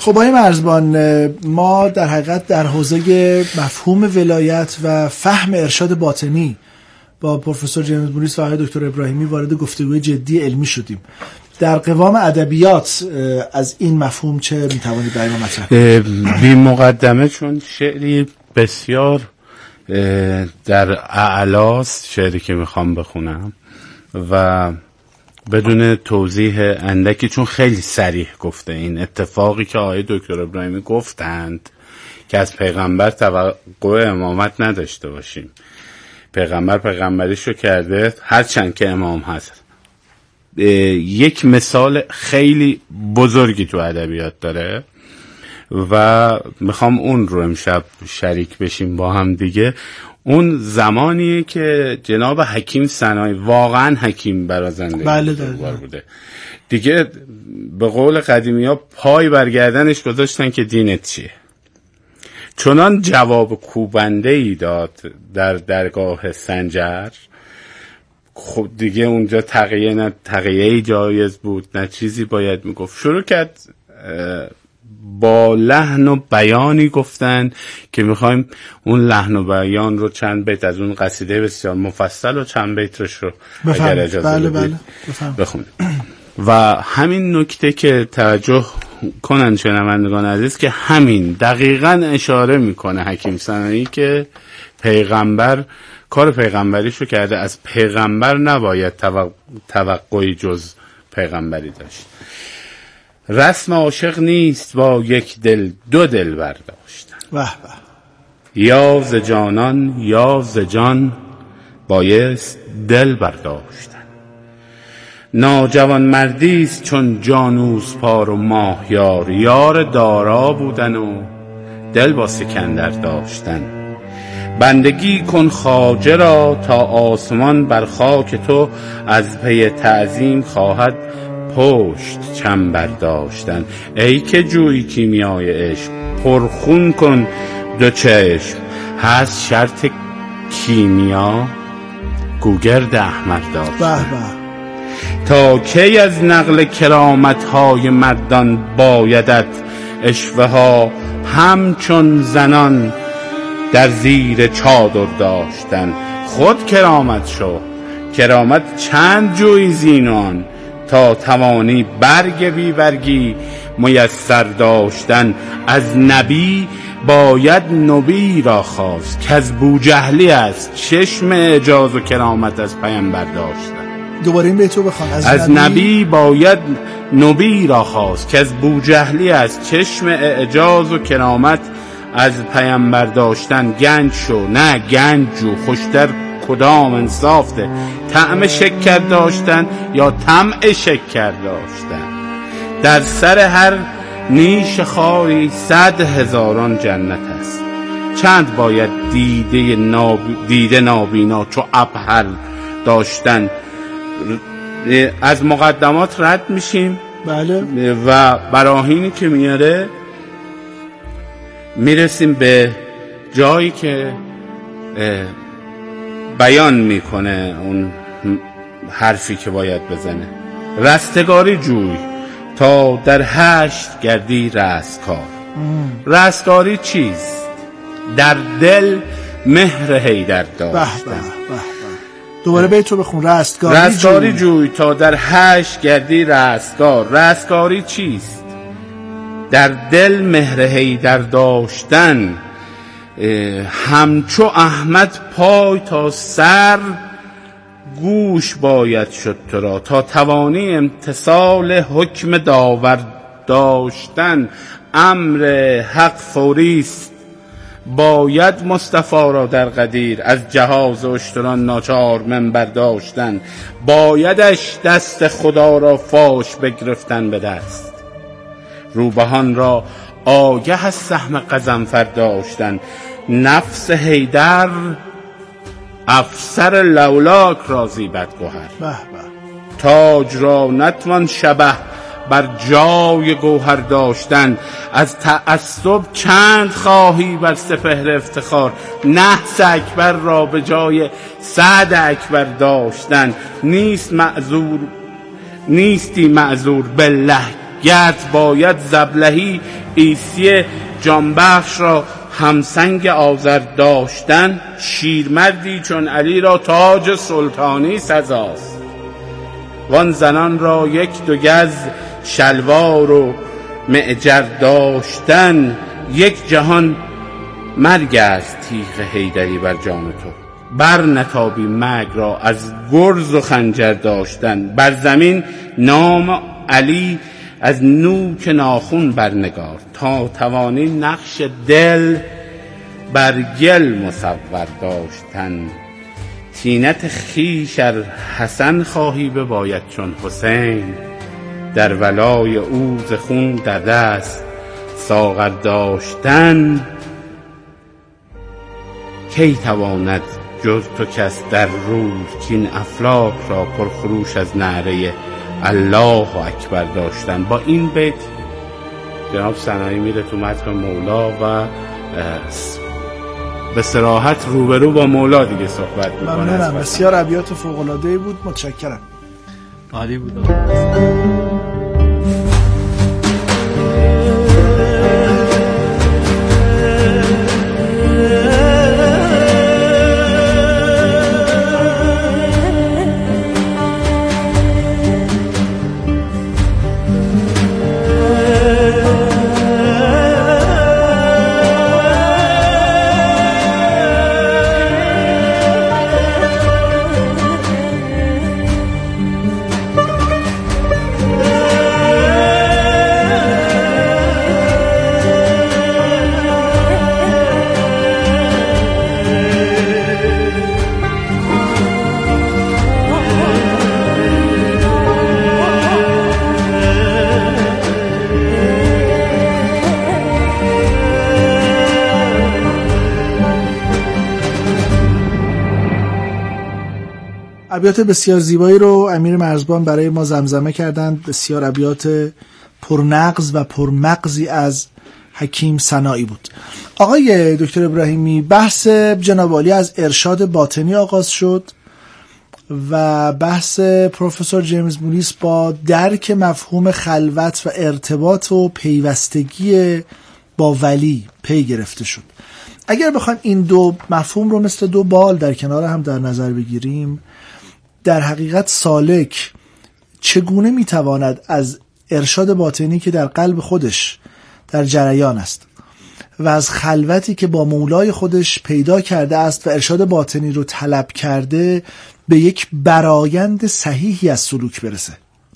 خب آقای مرزبان، ما در حقیقت در حوزه مفهوم ولایت و فهم ارشاد باطنی با پروفسور جیمز موریس و آقای دکتر ابراهیمی وارد گفتگوی جدی علمی شدیم. در قوام ادبیات از این مفهوم چه میتوانید برای ما مطرح کنید؟ بی مقدمه، چون شعری بسیار در اعلاست شعری که میخوام بخونم و بدون توضیح اندکی، چون خیلی صریح گفته این اتفاقی که آقای دکتر ابراهیمی گفتند که از پیغمبر توقع امامت نداشته باشیم. پیغمبر پیغمبریشو کرده هرچند که امام هست. یک مثال خیلی بزرگی تو ادبیات داره و میخوام اون رو امشب شریک بشیم با هم دیگه. اون زمانیه که جناب حکیم سنایی، واقعا حکیم برازنده بوده دیگه، به قول قدیمی ها پای برگردنش گذاشتن که دینت چیه. چنان جواب کوبنده ای داد در درگاه سنجر، خب دیگه اونجا تقیه جایز بود نه چیزی باید میگفت. شروع کرد با لحن و بیانی گفتن که میخوایم اون لحن و بیان رو چند بیت از اون قصیده بسیار مفصل و چند بیتش رو اگر اجازه بدید بخونیم. و همین نکته که توجه کنن شنوندگان عزیز که همین دقیقاً اشاره میکنه حکیم سنایی که پیغمبر کار پیغمبریشو کرده، از پیغمبر نباید توقعی جز پیغمبری داشت. رسم عاشق نیست با یک دل دو دل برداشتن، یا ز جانان یا ز جان بایست دل برداشتن. ناجوان مردیست چون جانوس پار و ماهیار، یار دارا بودن و دل با سکندر داشتن. بندگی کن خواجه را تا آسمان بر خاک تو، از پی تعظیم خواهد پشت چنبر داشتن. ای که جوی کیمیای عشق، پرخون کن دو چشم، هست شرط کیمیا گوگرد احمر داشتن. تا کی از نقل کرامت های مردان بایدت، اشوه ها همچون زنان در زیر چادر داشتن. خود کرامت شو، کرامت چند جوی زینان، تا توانی برگ بی برگی میسر داشتن. از نبی باید نبی را خواست، که از بوجهلی است چشم اعجاز و کرامت از پیامبر داشتن. دوباره این بیتو بخوان. از نبی باید نبی را خواست، که از بوجهلی است چشم اعجاز و کرامت از پیامبر داشتن. گنج شو نه گنج جو، خوشتر کدام انصاف ده، طعم شکر داشتن یا طمع شکر داشتن. در سر هر نیش خاری 100,000 جنت است، چند باید دیده نابینا چو عبهر داشتن. از مقدمات رد میشیم. بله. و براهینی که میاره میرسیم به جایی که بیان میکنه اون حرفی که باید بزنه. رستگاری جوی تا در هشت گردی رستگار. رستگاری چیست؟ در دل مهر حیدر داشتن. دوباره بیتو بخون. رستگاری جوی تا در هشت گردی رستگار. رستگاری چیست؟ در دل مهر حیدر داشتن. همچو احمد پای تا سر گوش باید شد تو را، تا توانی امتثال حکم داور داشتن. امر حق فوریست باید مصطفی را در قدیر، از جهاز اشتران ناچار منبر داشتن. بایدش دست خدا را فاش بگرفتن به دست، روبهان را آگه از سهم غضنفر داشتن. نفس حیدر افسر لولاک را زیبد گوهر، تاج را نتوان شبه بر جای گوهر داشتن. از تعصب چند خواهی بر سپهر افتخار، نحس اکبر را به جای سعد اکبر داشتن. نیستی معذور بالله گرد باید زبلهی عیسی جانبخش را همسنگ آذر داشتن. شیرمردی چون علی را تاج سلطانی سزاست، وان زنان را یک دو گز شلوار و معجر داشتن. یک جهان مرگ است تیغ حیدری بر جان تو، بر نتابی مرگ را از گرز و خنجر داشتن. بر زمین نام علی از نوک ناخون برنگار، تا توانی نقش دل بر گل مصور داشتن. طینت خویش ار حسن خواهی بباید چون حسین، در ولای او ز خون در دست ساغر داشتن. کی تواند جز تو کس در روز کین افلاک را پرخروش از نعره الله اکبر داشتن. با این بیت جناب سنایی میره تو متن مولا و به صراحت روبرو با مولا دیگه صحبت میکنه. ممنونم، بسیار ابیات فوق‌العاده‌ای بود، متشکرم. عالی بود. ابیات بسیار زیبایی رو امیر مرزبان برای ما زمزمه کردند. بسیار ابیات پرنغز و پرمغزی از حکیم سنایی بود. آقای دکتر ابراهیمی، بحث جناب عالی از ارشاد باطنی آغاز شد و بحث پروفسور جیمز موریس با درک مفهوم خلوت و ارتباط و پیوستگی با ولی پی گرفته شد. اگر بخوایم این دو مفهوم رو مثل دو بال در کنار هم در نظر بگیریم، در حقیقت سالک چگونه میتواند از ارشاد باطنی که در قلب خودش در جریان است و از خلوتی که با مولای خودش پیدا کرده است و ارشاد باطنی رو طلب کرده به یک برآیند صحیحی از سلوک برسه؟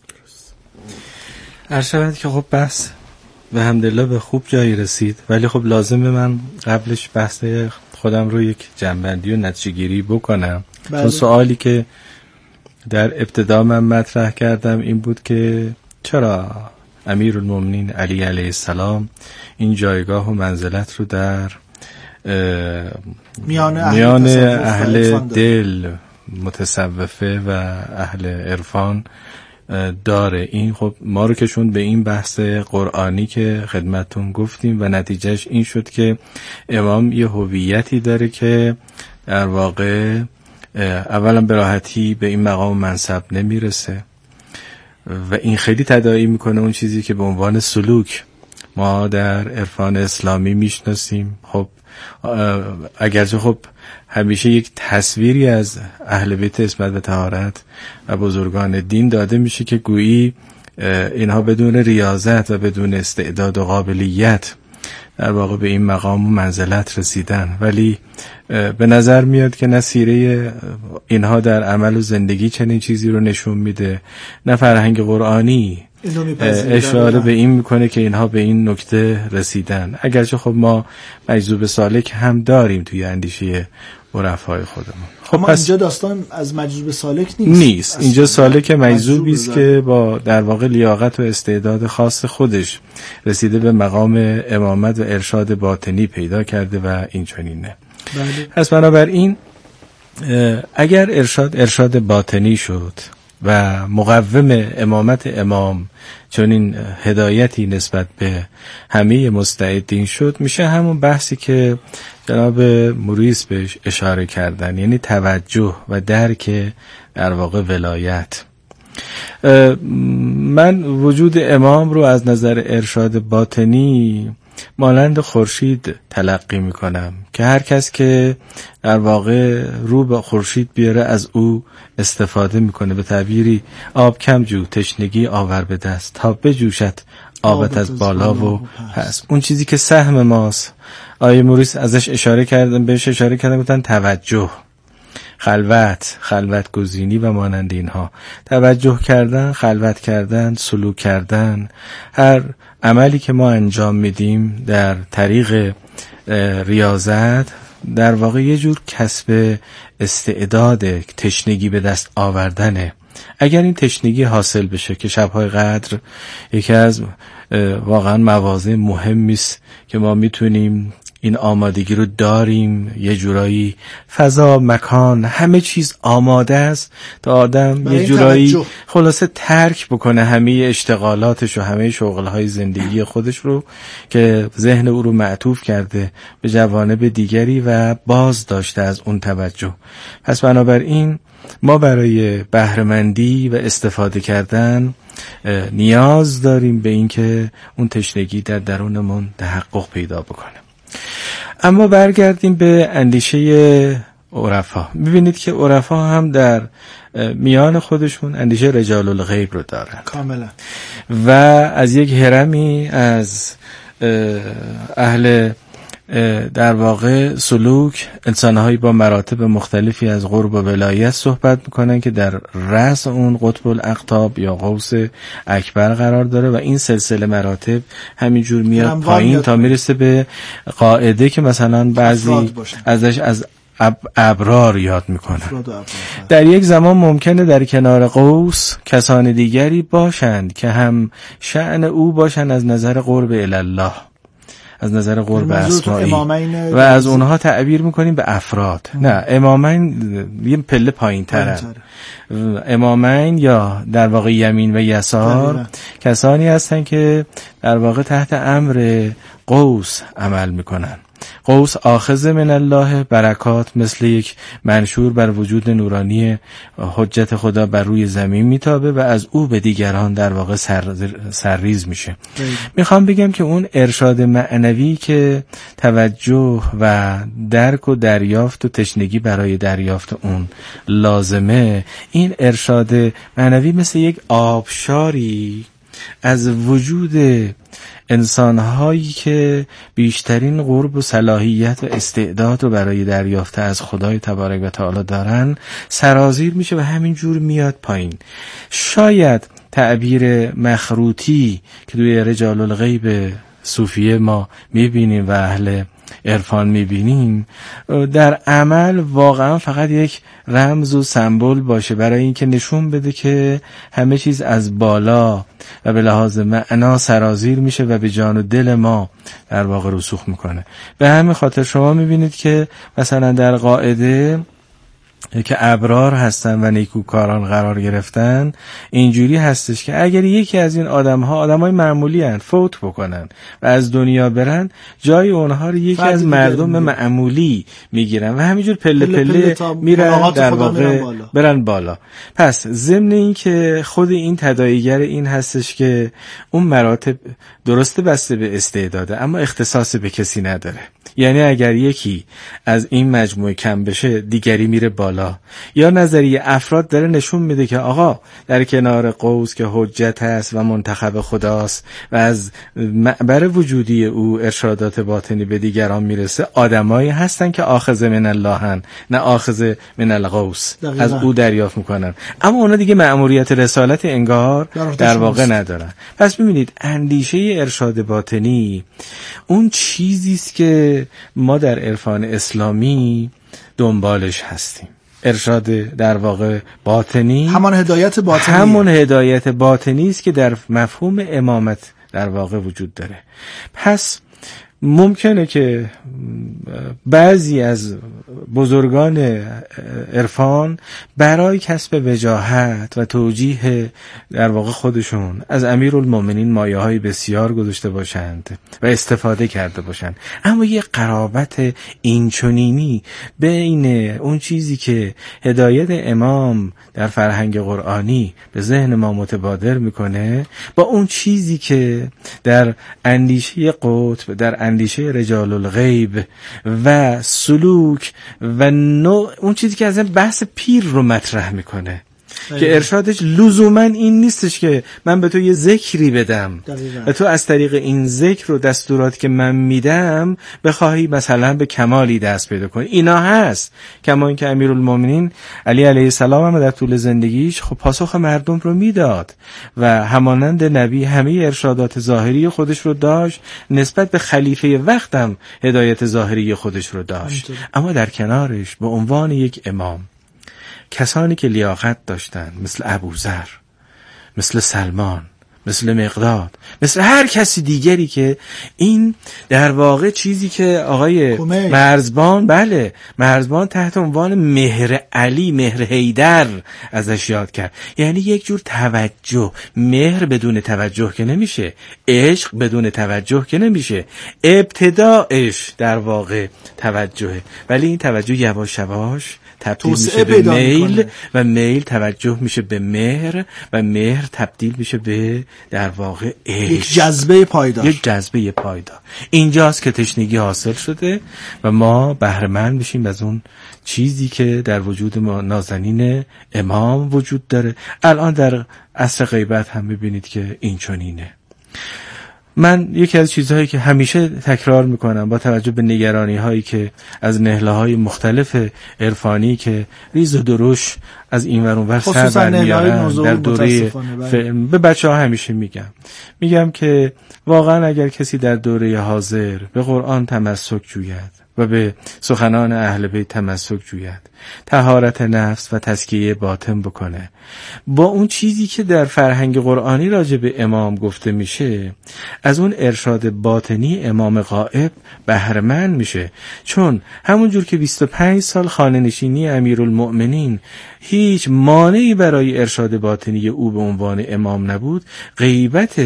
ارشاد که خب بحث به حمدالله به خوب جایی رسید، ولی خب لازمه من قبلش بحث خودم رو یک جنبندی و نتیجه‌گیری بکنم. چون سوالی که در ابتدا من مطرح کردم این بود که چرا امیرالمومنین علی علیه السلام این جایگاه و منزلت رو در میان اهل دل متصوفه و اهل عرفان داره. این خب ما رو کشوند به این بحث قرآنی که خدمتتون گفتیم و نتیجهش این شد که امام یه هویتی داره که در واقع اولا به راحتی به این مقام منصب نمیرسه و این خیلی تداعی میکنه اون چیزی که به عنوان سلوک ما در عرفان اسلامی میشناسیم. خب اگرچه خب همیشه یک تصویری از اهل بیت عصمت و طهارت و بزرگان دین داده میشه که گویی اینها بدون ریاضت و بدون استعداد و قابلیت در واقع به این مقام و منزلت رسیدن، ولی به نظر میاد که نه سیره اینها در عمل و زندگی چنین چیزی رو نشون میده، نه فرهنگ قرآنی اشاره به این میکنه که اینها به این نکته رسیدن. اگرچه خب ما مجذوب سالک هم داریم توی اندیشه عرفای خودمون. خب ما اینجا داستان از مجذوب سالک نیست. اینجا سالک مجذوبی است که با در واقع لیاقت و استعداد خاص خودش رسیده به مقام امامت و ارشاد باطنی پیدا کرده و این چنینه. پس بنابراین اگر ارشاد باطنی شد و مقوم امامت امام چون این هدایتی نسبت به همه مستعدین شد، میشه همون بحثی که جناب موریس بهش اشاره کردن، یعنی توجه و درک در واقع ولایت. من وجود امام رو از نظر ارشاد باطنی مانند خورشید تلقی میکنم که هر کس که در واقع رو به خورشید بیاره از او استفاده میکنه. به تعبیری آب کم جو تشنگی آور به دست، تا بجوشد آبت از بالا و پس. اون چیزی که سهم ماست، آیه موریس ازش اشاره کردن، بهش اشاره کردن، گفتن توجه، خلوت گزینی و مانند اینها. توجه کردن، خلوت کردن، سلوک کردن، هر عملی که ما انجام میدیم در طریق ریاضت در واقع یه جور کسب استعداد تشنگی به دست آوردنه. اگر این تشنگی حاصل بشه که شب‌های قدر یکی از واقعا مواضع مهمی است که ما میتونیم این آمادگی رو داریم، یه جورایی فضا، مکان، همه چیز آماده است تا آدم یه جورایی خلاصه ترک بکنه همه اشتغالاتش و همه شغلهای زندگی خودش رو که ذهن او رو معطوف کرده به جوانب دیگری و باز داشته از اون توجه. پس بنابراین ما برای بهره‌مندی و استفاده کردن نیاز داریم به این که اون تشنگی در درونمون تحقق پیدا بکنه. اما برگردیم به اندیشه عرفا. میبینید که عرفا هم در میان خودشون اندیشه رجال الغیب رو دارن کاملا، و از یک هرمی از اهل در واقع سلوک، انسانهایی با مراتب مختلفی از قرب و ولایت صحبت میکنن که در رأس اون قطب الاقطاب یا غوث اکبر قرار داره و این سلسله مراتب همینجور میاد پایین تا میرسه به قاعده که مثلا بعضی ازش از ابرار یاد میکنن. در یک زمان ممکنه در کنار قوس کسان دیگری باشند که هم شأن او باشند از نظر قرب الله، از نظر قرب اسمائی و از اونها تعبیر میکنیم به افراد. نه، امامین یه پله پایین تره. امامین یا در واقع یمین و یسار کسانی هستن که در واقع تحت امر قوس عمل میکنن. قوس آخذ من الله، برکات مثل یک منشور بر وجود نورانی حجت خدا بر روی زمین میتابه و از او به دیگران در واقع سرریز میشه. میخوام بگم که اون ارشاد معنوی که توجه و درک و دریافت و تشنگی برای دریافت اون لازمه، این ارشاد معنوی مثل یک آبشاری از وجود انسان‌هایی که بیشترین قرب و صلاحیت و استعداد رو برای دریافت از خدای تبارک و تعالی دارن سرازیر میشه و همینجور میاد پایین. شاید تعبیر مخروطی که توی رجال الغیب صوفیه ما میبینیم و اهل عرفان میبینیم در عمل واقعا فقط یک رمز و سمبل باشه برای اینکه نشون بده که همه چیز از بالا و به لحاظ معنا سرازیر میشه و به جان و دل ما در واقع رسوخ میکنه. به همین خاطر شما میبینید که مثلا در قاعده که ابرار هستن و نیکوکاران قرار گرفتن اینجوری هستش که اگر یکی از این آدمهای معمولی هن فوت بکنن و از دنیا برن، جای اونها رو یکی از مردم معمولی میگیرن و همینجور پله پله میرن در واقع برن بالا. پس ضمن این که خود این تداعیگر این هستش که اون مراتب درسته بسته به استعداده اما اختصاص به کسی نداره. یعنی اگر یکی از این مجموعه کم بشه دیگری میره بالا. یا نظریه افراد داره نشون میده که آقا در کنار قوس که حجت هست و منتخب خداست و از معبر وجودی او ارشادات باطنی به دیگران میرسه، آدمایی هستن که آخذ من الله هن، نه آخذ من القوس، از او دریافت میکنن، اما اونا دیگه مأموریت رسالت انگار در واقع ندارن. پس ببینید اندیشه ارشاد باطنی اون چیزیست که ما در عرفان اسلامی دنبالش هستیم. ارشاد در واقع باطنی همان هدایت باطنی است که در مفهوم امامت در واقع وجود داره. پس ممکنه که بعضی از بزرگان عرفان برای کسب وجاهت و توجیه در واقع خودشون از امیرالمومنین مایه‌های بسیار گذاشته باشند و استفاده کرده باشند، اما یه قرابت اینچنینی بین اون چیزی که هدایت امام در فرهنگ قرآنی به ذهن ما متبادر میکنه با اون چیزی که در اندیشه قطب، در اندیشه رجال الغیب و سلوک و اون چیزی که از این بحث پیر رو مطرح میکنه که ارشادش لزوما این نیستش که من به تو یه ذکری بدم و تو از طریق این ذکر و دستورات که من میدم بخواهی مثلا به کمالی دست پیدا کنی. اینا هست، کما اینکه امیرالمومنین علی علیه السلام هم در طول زندگیش خب پاسخ مردم رو میداد و همانند نبی همه ارشادات ظاهری خودش رو داشت، نسبت به خلیفه وقتم هدایت ظاهری خودش رو داشت، اما در کنارش به عنوان یک امام کسانی که لیاقت داشتن مثل ابوذر، مثل سلمان، مثل مقداد، مثل هر کسی دیگری که این در واقع چیزی که آقای مرزبان مرزبان تحت عنوان مهر علی، مهر حیدر ازش یاد کرد، یعنی یک جور توجه. مهر بدون توجه که نمیشه، عشق بدون توجه که نمیشه، ابتداعش در واقع توجهه، ولی این توجه یواش یواش تبدیل میشه به میل و میل توجه میشه به مهر و مهر تبدیل میشه به در واقع یک جذبه پایدار. اینجاست که تشنگی حاصل شده و ما بهره مند میشیم از اون چیزی که در وجود ما نازنین امام وجود داره. الان در عصر غیبت هم میبینید که این چنینه. من یکی از چیزهایی که همیشه تکرار میکنم با توجه به نگرانی هایی که از نهله های مختلف عرفانی که ریز و درشت از این ور اون ور سر برمیارن در دوره به بچه ها همیشه میگم که واقعا اگر کسی در دوره حاضر به قرآن تمسک جوید و به سخنان اهل بیت تمسک جوید، طهارت نفس و تزکیه باطن بکنه، با اون چیزی که در فرهنگ قرآنی راجع به امام گفته میشه، از اون ارشاد باطنی امام غائب بهره مند میشه. چون همون جور که 25 سال خانه نشینی امیرالمؤمنین هیچ مانعی برای ارشاد باطنی او به عنوان امام نبود، غیبت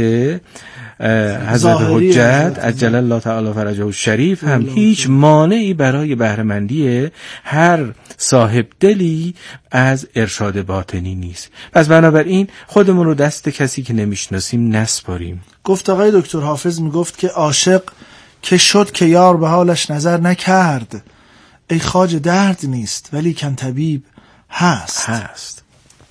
حضرت حجت عجل الله تعالی فرجه الشریف هم هیچ مانعی برای بهره‌مندی هر صاحب دلی از ارشاد باطنی نیست. پس بنابراین خودمون رو دست کسی که نمیشناسیم نسپاریم. گفت آقای دکتر حافظ میگفت که عاشق که شد که یار به حالش نظر نکرد، ای خواجه درد نیست ولی کن طبیب هست.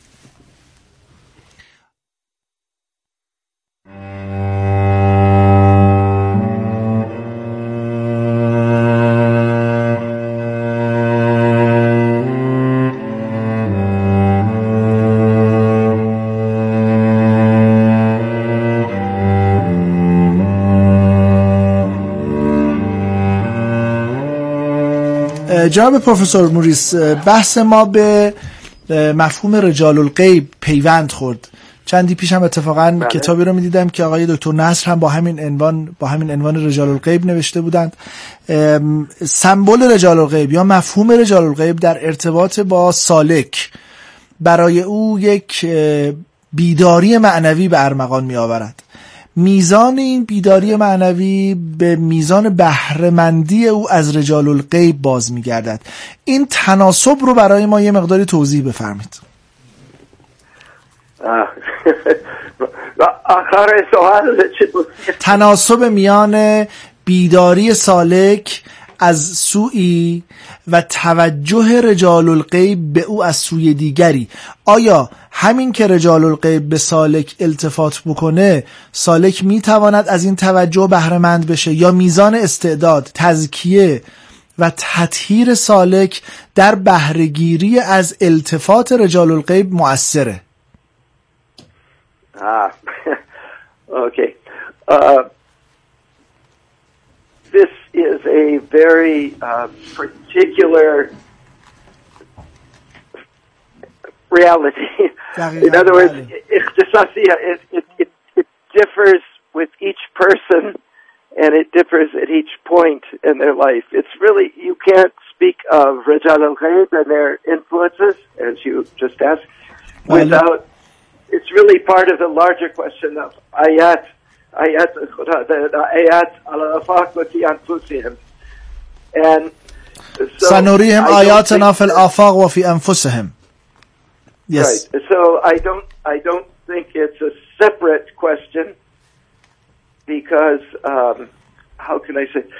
جناب پروفسور موریس، بحث ما به مفهوم رجال الغیب پیوند خورد. چندی پیش هم اتفاقا کتابی رو می‌دیدم که آقای دکتر نصر هم با همین عنوان رجال الغیب نوشته بودند. سمبل رجال الغیب یا مفهوم رجال الغیب در ارتباط با سالک برای او یک بیداری معنوی به ارمغان می‌آورد. میزان این بیداری معنوی به میزان بهره‌مندی او از رجال الغیب باز می‌گردد. این تناسب رو برای ما یه مقداری توضیح بفرمایید. آخر سوال چی بود؟ تناسب میان بیداری سالک از سوی و توجه رجال الغیب به او از سوی دیگری. آیا همین که رجال الغیب به سالک التفات بکنه، سالک میتواند از این توجه بهره مند بشه، یا میزان استعداد، تزکیه و تطهیر سالک در بهره‌گیری از التفات رجال الغیب مؤثره؟ Okay. This is a very particular reality. In other words, it differs with each person and it differs at each point in their life. It's really, you can't speak of Rijal al-Ghaib and their influences, as you just asked, without, it's really part of the larger question of ayat ala afaq wa fi anfusihim. And so سنريهم آياتنا في الآفاق وفي أنفسهم. Yes. Right. So I don't think it's a separate question, because how can I say,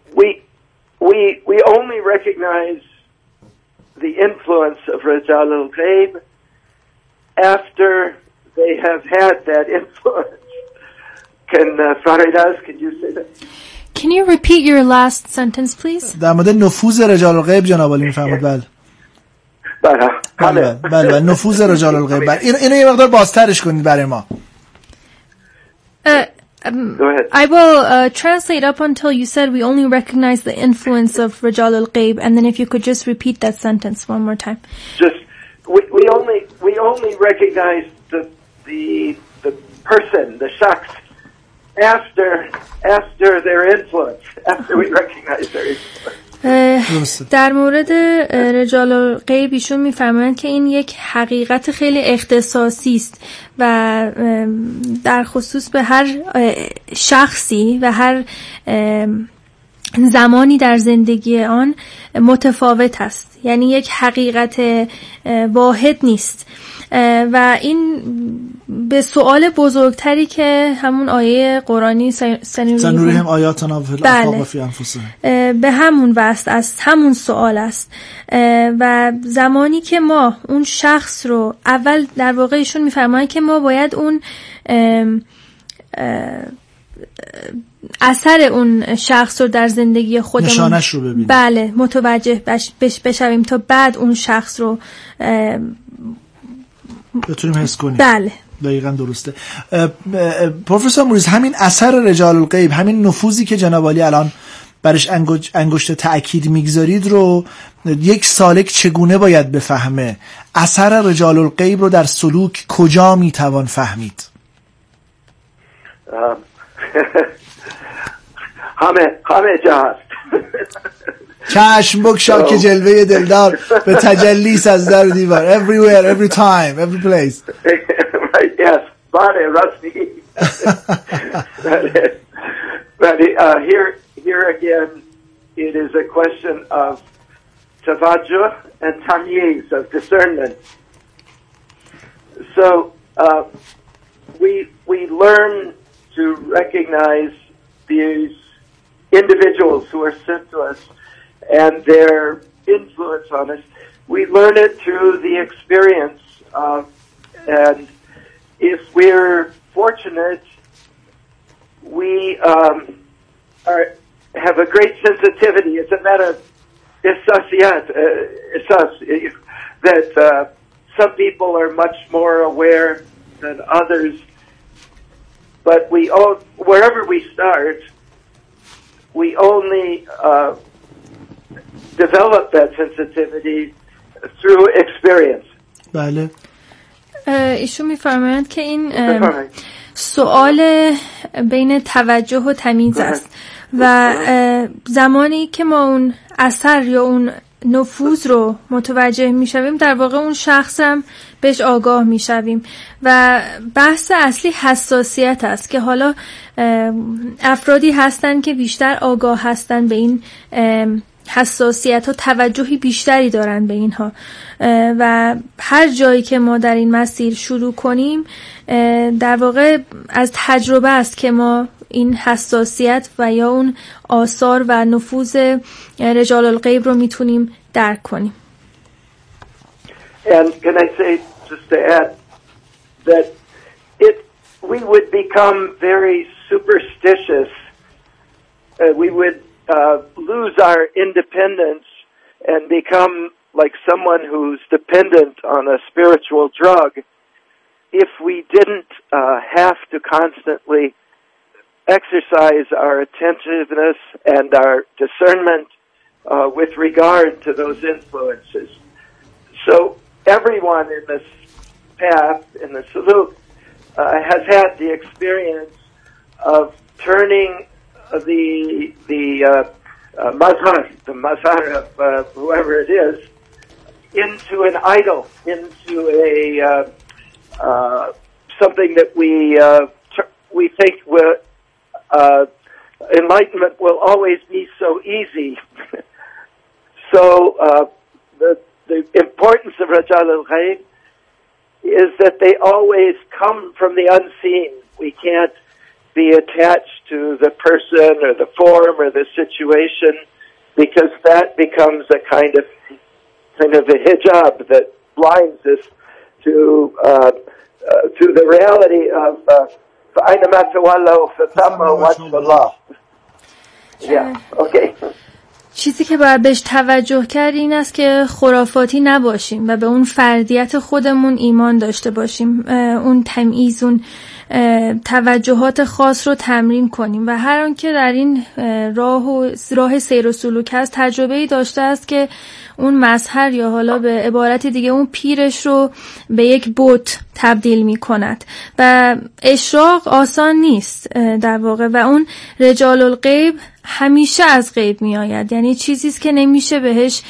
we only recognize the influence of Rijal al-Ghaib after they have had that influence. Can Faridas, can you say that? Can you repeat your last sentence, please? در مورد نفوذ رجال الغیب جناب عالی میفرمود. بله نفوذ رجال الغیب. اینو یه مقدار بازترش کنید برای ما. Go ahead. I will translate up until you said we only recognize the influence of Rijal al-Ghaib, and then if you could just repeat that sentence one more time. Just we only recognize the person, the shakhs, after their influence, after we recognize their influence. در مورد رجال الغیب ایشون میفرمایند که این یک حقیقت خیلی اختصاصی است و در خصوص به هر شخصی و هر زمانی در زندگی آن متفاوت است، یعنی یک حقیقت واحد نیست. و این به سوال بزرگتری که همون آیه قرآنی سنوریهم آیاتنا فی الآفاق و فی انفسهم به همون واسط است، همون سوال است. و زمانی که ما اون شخص رو اول در واقع ایشون میفرمایند که ما باید اون اثر اون شخص رو در زندگی خودمون نشانش رو ببینیم، بله متوجه بشویم تا بعد اون شخص رو بتونیم حس کنیم. بله دقیقاً درسته. پروفسور موریز، همین اثر رجال الغیب، همین نفوذی که جناب عالی الان برش انگشت تأکید میگذارید رو یک سالک چگونه باید بفهمه؟ اثر رجال الغیب رو در سلوک کجا میتوان فهمید؟ همه جا هست. چشم بگشا که جلوه دلدار به تجلیس از در دیوار. Everywhere, every time, every place. Right, yes. Bane, Rasni. But here again, it is a question of tawajjuh and tamyiz, of discernment. So we learn to recognize these individuals who are sent to us and their influence on us. We learn it through the experience of, and if we're fortunate, we have a great sensitivity. It's a matter of that some people are much more aware than others, but we all, wherever we start, we only develop that sensitivity through experience. بله. ایشون میفرمایند که این سوال بین توجه و تمیز است و زمانی که ما اون اثر یا اون نفوذ رو متوجه میشویم در واقع اون شخص هم بهش آگاه میشویم و بحث اصلی حساسیت است که حالا افرادی هستن که بیشتر آگاه هستن به این حساسیت و توجهی بیشتری دارن به اینها و هر جایی که ما در این مسیر شروع کنیم در واقع از تجربه است که ما این حساسیت و یا اون آثار و نفوذ رجال الغیب رو میتونیم درک کنیم. And can I say, just to add, that we would become very superstitious. We would lose our independence and become like someone who's dependent on a spiritual drug if we didn't have to constantly exercise our attentiveness and our discernment with regard to those influences. So everyone in this path, in the Suluk, has had the experience of turning mazhar of whoever it is, into an idol, into a something that we think will enlightenment will always be so easy. So the importance of Rajal al-Ghaib is that they always come from the unseen. We can't be attached to the person or the form or the situation, because that becomes a kind of a hijab that blinds us to the reality of فَأَيْنَمَا تَوَلَّوْا فَثَمَّ وَجْهُ اللَّهِ. Yeah, okay. چیزی که باید بهش توجه کرد این است که خرافاتی نباشیم و به اون فردیت خودمون ایمان داشته باشیم، اون تمییز، اون توجهات خاص رو تمرین کنیم و هر آن که در این راه سیر و سلوک هست تجربه‌ای داشته است که اون مظهر یا حالا به عبارت دیگه اون پیرش رو به یک بت تبدیل می کند و اشراق آسان نیست در واقع و اون رجال الغیب همیشه از غیب می آید، یعنی چیزی است که نمیشه بهش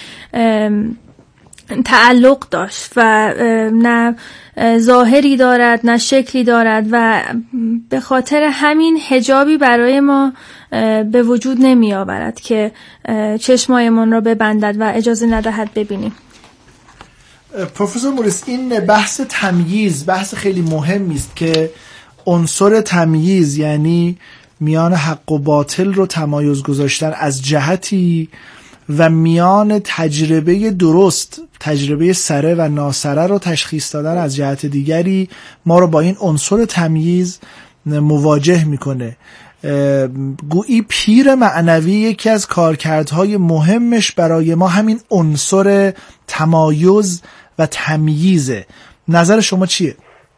تعلق داشت و نه ظاهری دارد نه شکلی دارد و به خاطر همین حجابی برای ما به وجود نمی آورد که چشمایمان را ببندد و اجازه ندهد ببینیم. پروفسور موریس، این بحث تمییز بحث خیلی مهمی است که عنصر تمییز یعنی میان حق و باطل رو تمایز گذاشتن از جهتی و میان تجربه درست، تجربه سره و ناسره رو تشخیص دادن از جهت دیگری ما رو با این عنصر تمییز مواجه میکنه. گویی پیر معنوی یکی از کارکردهای مهمش برای ما همین عنصر تمایز و تمییزه. نظر شما چیه؟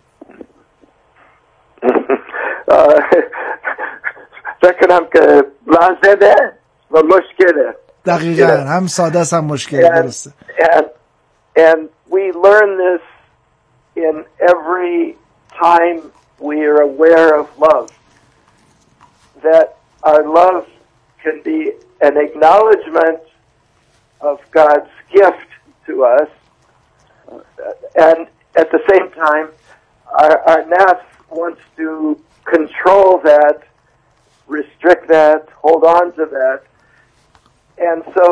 فکرم که لازمه و مشکله. دقیقاً هم ساده است هم مشکله. درسته. And we learn this in every time we are aware of love. That our love can be an acknowledgement of God's gift to us, and at the same time, our nafs wants to control that, restrict that, hold on to that, and so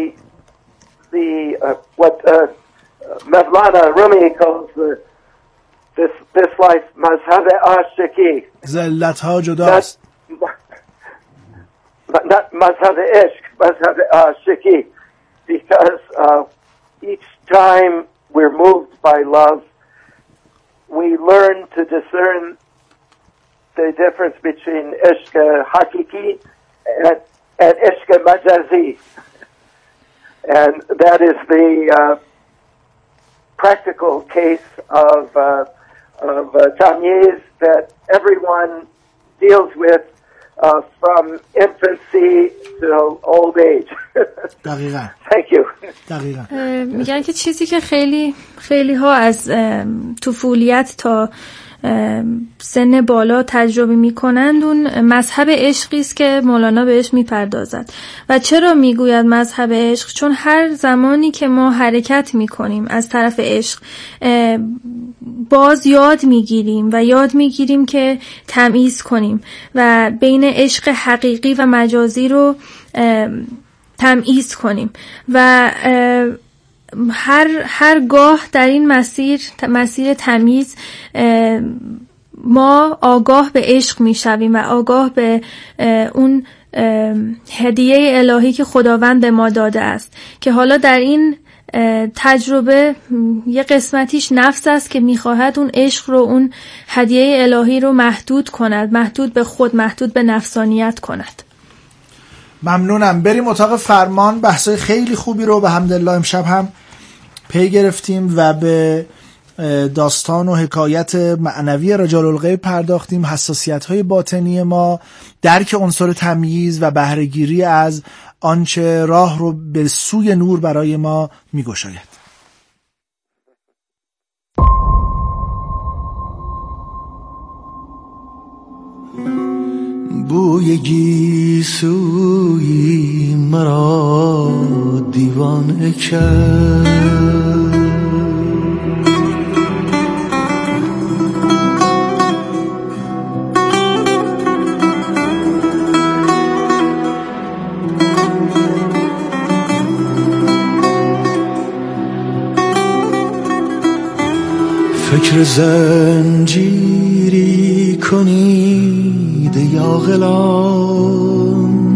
what Mevlana Rumi calls this life mazhab ashiki. زلت‌ها جداست. Not mazhab ishq, mazhab ashiki, because each time we're moved by love, we learn to discern the difference between ishq hakiki and ishq majazi, and that is the practical case of tamyiz that everyone deals with from infancy to old age. دقیقاً. Thank you. دقیقاً. میگن که چیزی که خیلی ها از طفولیت تا سن بالا تجربه میکنند اون مذهب عشقی است که مولانا بهش میپردازد. و چرا میگوید مذهب عشق؟ چون هر زمانی که ما حرکت میکنیم از طرف عشق باز یاد میگیریم که تمییز کنیم و بین عشق حقیقی و مجازی رو تمییز کنیم و هرگاه در این مسیر تمییز ما آگاه به عشق میشویم و آگاه به اون هدیه الهی که خداوند به ما داده است که حالا در این تجربه یه قسمتیش نفس است که میخواهد اون عشق رو، اون هدیه الهی رو محدود کند، محدود به خود، محدود به نفسانیت کند. ممنونم. بریم اتاق فرمان. بحثای خیلی خوبی رو به حمدالله امشب هم پی گرفتیم و به داستان و حکایت معنوی رجال الغیب پرداختیم، حساسیت‌های باطنی ما، درک عنصر تمییز و بهره‌گیری از آنچه راه رو به سوی نور برای ما می‌گشاید. بوی گیسویی مرا دیوانه کرد. فکر زنجیری کنید یا غلام،